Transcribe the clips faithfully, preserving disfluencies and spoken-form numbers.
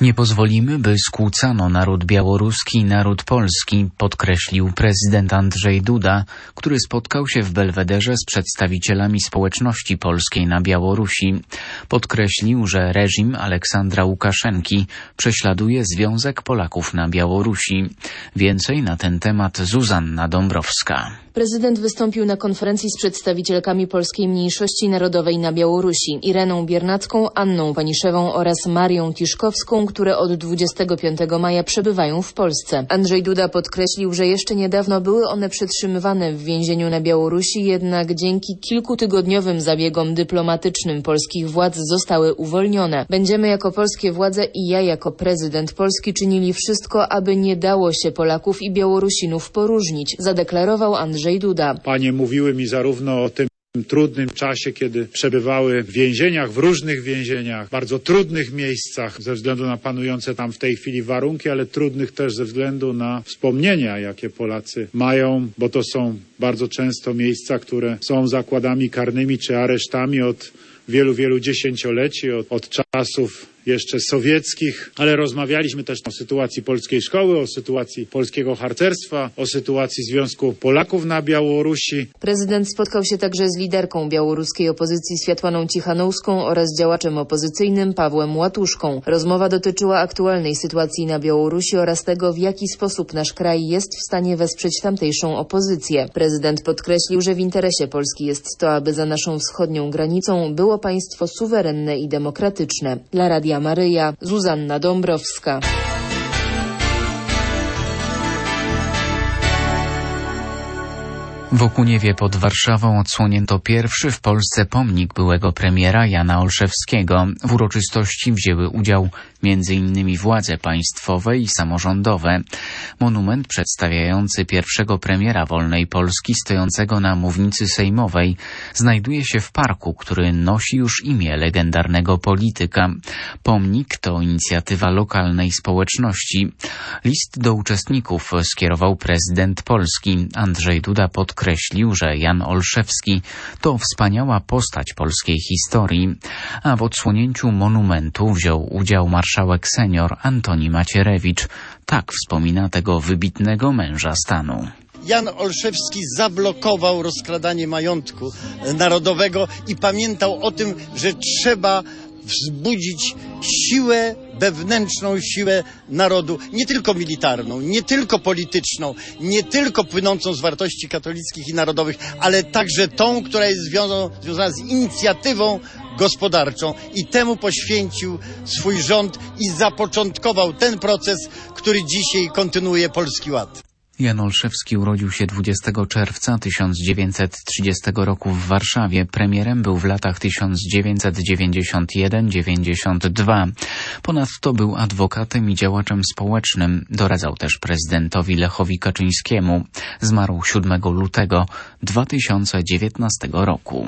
Nie pozwolimy, by skłócano naród białoruski i naród polski, podkreślił prezydent Andrzej Duda, który spotkał się w Belwederze z przedstawicielami społeczności polskiej na Białorusi. Podkreślił, że reżim Aleksandra Łukaszenki prześladuje Związek Polaków na Białorusi. Więcej na ten temat Zuzanna Dąbrowska. Prezydent wystąpił na konferencji z przedstawicielkami polskiej mniejszości narodowej na Białorusi, Ireną Biernacką, Anną Paniszewą oraz Marią Tiszkowską, które od dwudziestego piątego maja przebywają w Polsce. Andrzej Duda podkreślił, że jeszcze niedawno były one przetrzymywane w więzieniu na Białorusi, jednak dzięki kilkutygodniowym zabiegom dyplomatycznym polskich władz zostały uwolnione. Będziemy jako polskie władze i ja jako prezydent Polski czynili wszystko, aby nie dało się Polaków i Białorusinów poróżnić, zadeklarował Andrzej Duda. Panie mówiły mi zarówno o tym trudnym czasie, kiedy przebywały w więzieniach, w różnych więzieniach, bardzo trudnych miejscach ze względu na panujące tam w tej chwili warunki, ale trudnych też ze względu na wspomnienia, jakie Polacy mają, bo to są bardzo często miejsca, które są zakładami karnymi czy aresztami od wielu, wielu dziesięcioleci, od, od czasów jeszcze sowieckich, ale rozmawialiśmy też o sytuacji polskiej szkoły, o sytuacji polskiego harcerstwa, o sytuacji Związku Polaków na Białorusi. Prezydent spotkał się także z liderką białoruskiej opozycji Światłaną Cichanouszką oraz działaczem opozycyjnym Pawłem Łatuszką. Rozmowa dotyczyła aktualnej sytuacji na Białorusi oraz tego, w jaki sposób nasz kraj jest w stanie wesprzeć tamtejszą opozycję. Prezydent podkreślił, że w interesie Polski jest to, aby za naszą wschodnią granicą było państwo suwerenne i demokratyczne. Dla Radia Maryja, Zuzanna Dąbrowska. W Okuniewie pod Warszawą odsłonięto pierwszy w Polsce pomnik byłego premiera Jana Olszewskiego. W uroczystości wzięły udział między innymi władze państwowe i samorządowe. Monument przedstawiający pierwszego premiera wolnej Polski stojącego na mównicy sejmowej znajduje się w parku, który nosi już imię legendarnego polityka. Pomnik to inicjatywa lokalnej społeczności. List do uczestników skierował prezydent Polski. Andrzej Duda podkreślił, że Jan Olszewski to wspaniała postać polskiej historii, a w odsłonięciu monumentu wziął udział marszałek senior Antoni Macierewicz. Tak wspomina tego wybitnego męża stanu. Jan Olszewski zablokował rozkradanie majątku narodowego i pamiętał o tym, że trzeba wzbudzić siłę wewnętrzną, siłę narodu, nie tylko militarną, nie tylko polityczną, nie tylko płynącą z wartości katolickich i narodowych, ale także tą, która jest związana, związana z inicjatywą gospodarczą i temu poświęcił swój rząd i zapoczątkował ten proces, który dzisiaj kontynuuje Polski Ład. Jan Olszewski urodził się dwudziestego czerwca tysiąc dziewięćset trzydziestego roku w Warszawie. Premierem był w latach tysiąc dziewięćset dziewięćdziesiąt jeden do dziewięćdziesiąt dwa. Ponadto był adwokatem i działaczem społecznym. Doradzał też prezydentowi Lechowi Kaczyńskiemu. Zmarł siódmego lutego dwa tysiące dziewiętnastego roku.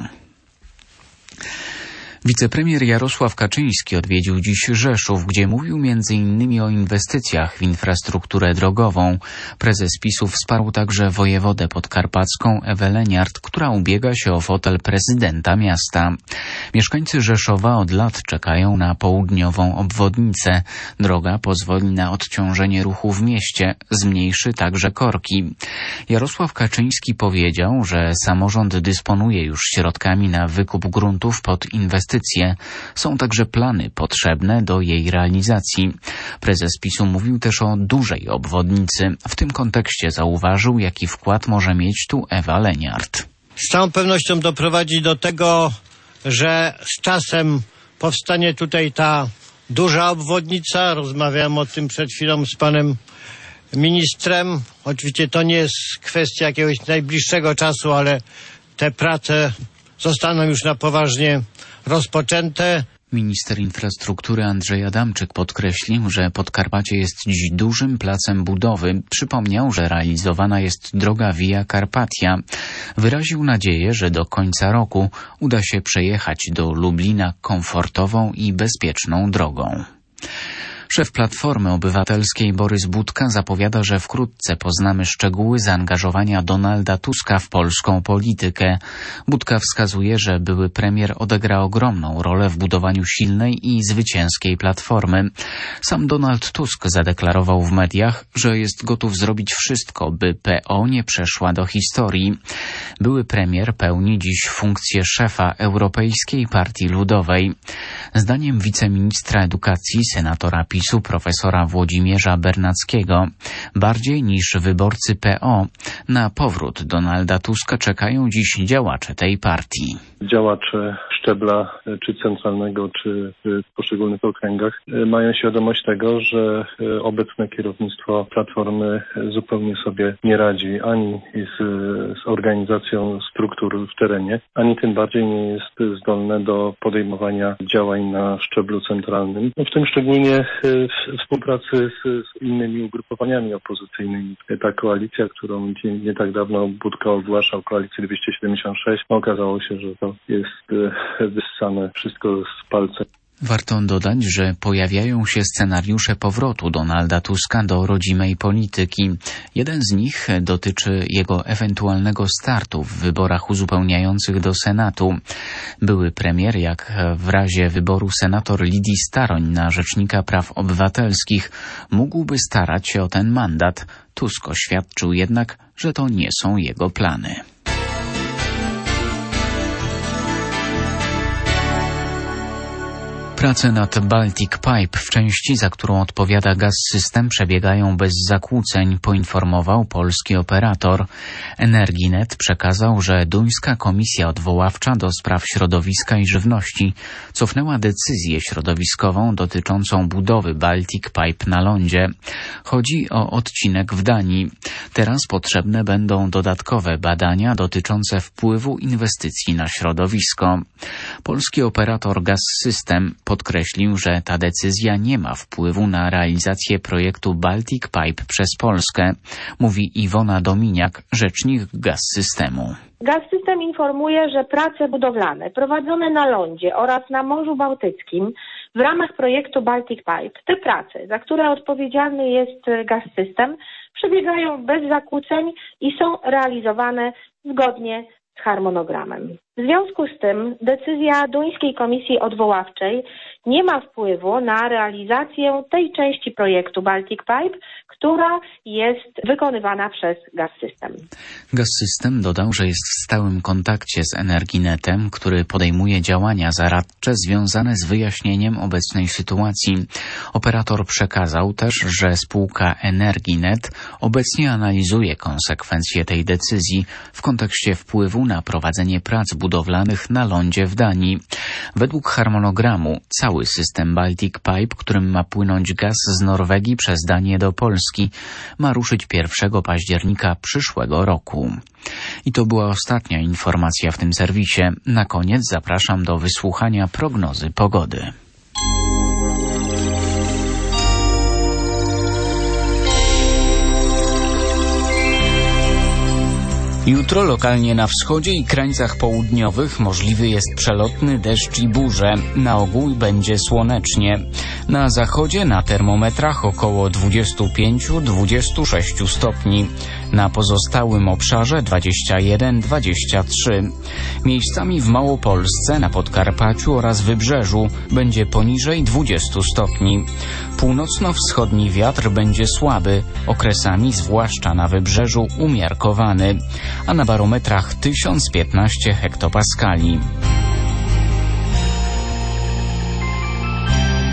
Wicepremier Jarosław Kaczyński odwiedził dziś Rzeszów, gdzie mówił między innymi o inwestycjach w infrastrukturę drogową. Prezes PiSu wsparł także wojewodę podkarpacką Ewę Leniart, która ubiega się o fotel prezydenta miasta. Mieszkańcy Rzeszowa od lat czekają na południową obwodnicę. Droga pozwoli na odciążenie ruchu w mieście, zmniejszy także korki. Jarosław Kaczyński powiedział, że samorząd dysponuje już środkami na wykup gruntów pod inwestycje. Są także plany potrzebne do jej realizacji. Prezes PiSu mówił też o dużej obwodnicy. W tym kontekście zauważył, jaki wkład może mieć tu Ewa Leniart. Z całą pewnością doprowadzi do tego, że z czasem powstanie tutaj ta duża obwodnica. Rozmawiałem o tym przed chwilą z panem ministrem. Oczywiście to nie jest kwestia jakiegoś najbliższego czasu, ale te prace zostaną już na poważnie rozpoczęte. Minister infrastruktury Andrzej Adamczyk podkreślił, że Podkarpacie jest dziś dużym placem budowy. Przypomniał, że realizowana jest droga Via Carpatia. Wyraził nadzieję, że do końca roku uda się przejechać do Lublina komfortową i bezpieczną drogą. Szef Platformy Obywatelskiej Borys Budka zapowiada, że wkrótce poznamy szczegóły zaangażowania Donalda Tuska w polską politykę. Budka wskazuje, że były premier odegra ogromną rolę w budowaniu silnej i zwycięskiej Platformy. Sam Donald Tusk zadeklarował w mediach, że jest gotów zrobić wszystko, by P O nie przeszła do historii. Były premier pełni dziś funkcję szefa Europejskiej Partii Ludowej. Zdaniem wiceministra edukacji, senatora PiSu, profesora Włodzimierza Bernackiego, bardziej niż wyborcy P O, na powrót Donalda Tuska czekają dziś działacze tej partii. Działacze szczebla czy centralnego, czy w poszczególnych okręgach mają świadomość tego, że obecne kierownictwo Platformy zupełnie sobie nie radzi ani z, z organizacją struktur w terenie, ani tym bardziej nie jest zdolne do podejmowania działań na szczeblu centralnym. No w tym szczególnie w współpracy z, z innymi ugrupowaniami opozycyjnymi. Ta koalicja, którą nie, nie tak dawno Budka ogłaszał, koalicję dwieście siedemdziesiąt sześć, okazało się, że to jest wyssane wszystko z palca. Warto dodać, że pojawiają się scenariusze powrotu Donalda Tuska do rodzimej polityki. Jeden z nich dotyczy jego ewentualnego startu w wyborach uzupełniających do Senatu. Były premier, jak w razie wyboru senator Lidii Staroń na rzecznika praw obywatelskich, mógłby starać się o ten mandat. Tusk oświadczył jednak, że to nie są jego plany. Prace nad Baltic Pipe w części, za którą odpowiada Gaz-System, przebiegają bez zakłóceń, poinformował polski operator. Energinet przekazał, że duńska komisja odwoławcza do spraw środowiska i żywności cofnęła decyzję środowiskową dotyczącą budowy Baltic Pipe na lądzie. Chodzi o odcinek w Danii. Teraz potrzebne będą dodatkowe badania dotyczące wpływu inwestycji na środowisko. Polski operator Gaz-System podkreślił, że ta decyzja nie ma wpływu na realizację projektu Baltic Pipe przez Polskę, mówi Iwona Dominiak, rzecznik Gaz-Systemu. Gaz-System informuje, że prace budowlane prowadzone na lądzie oraz na Morzu Bałtyckim w ramach projektu Baltic Pipe, te prace, za które odpowiedzialny jest Gaz-System, przebiegają bez zakłóceń i są realizowane zgodnie z harmonogramem. W związku z tym decyzja duńskiej komisji odwoławczej nie ma wpływu na realizację tej części projektu Baltic Pipe, która jest wykonywana przez Gaz-System. Gaz-System dodał, że jest w stałym kontakcie z Energinetem, który podejmuje działania zaradcze związane z wyjaśnieniem obecnej sytuacji. Operator przekazał też, że spółka Energinet obecnie analizuje konsekwencje tej decyzji w kontekście wpływu na prowadzenie prac budowlanych na lądzie w Danii. Według harmonogramu cały system Baltic Pipe, którym ma płynąć gaz z Norwegii przez Danię do Polski, ma ruszyć pierwszego października przyszłego roku. I to była ostatnia informacja w tym serwisie. Na koniec zapraszam do wysłuchania prognozy pogody. Jutro lokalnie na wschodzie i krańcach południowych możliwy jest przelotny deszcz i burze. Na ogół będzie słonecznie. Na zachodzie na termometrach około dwadzieścia pięć do dwudziestu sześciu stopni. Na pozostałym obszarze dwadzieścia jeden do dwudziestu trzech. Miejscami w Małopolsce, na Podkarpaciu oraz Wybrzeżu będzie poniżej dwudziestu stopni. Północno-wschodni wiatr będzie słaby, okresami zwłaszcza na Wybrzeżu umiarkowany, a na barometrach tysiąc piętnaście hektopaskali.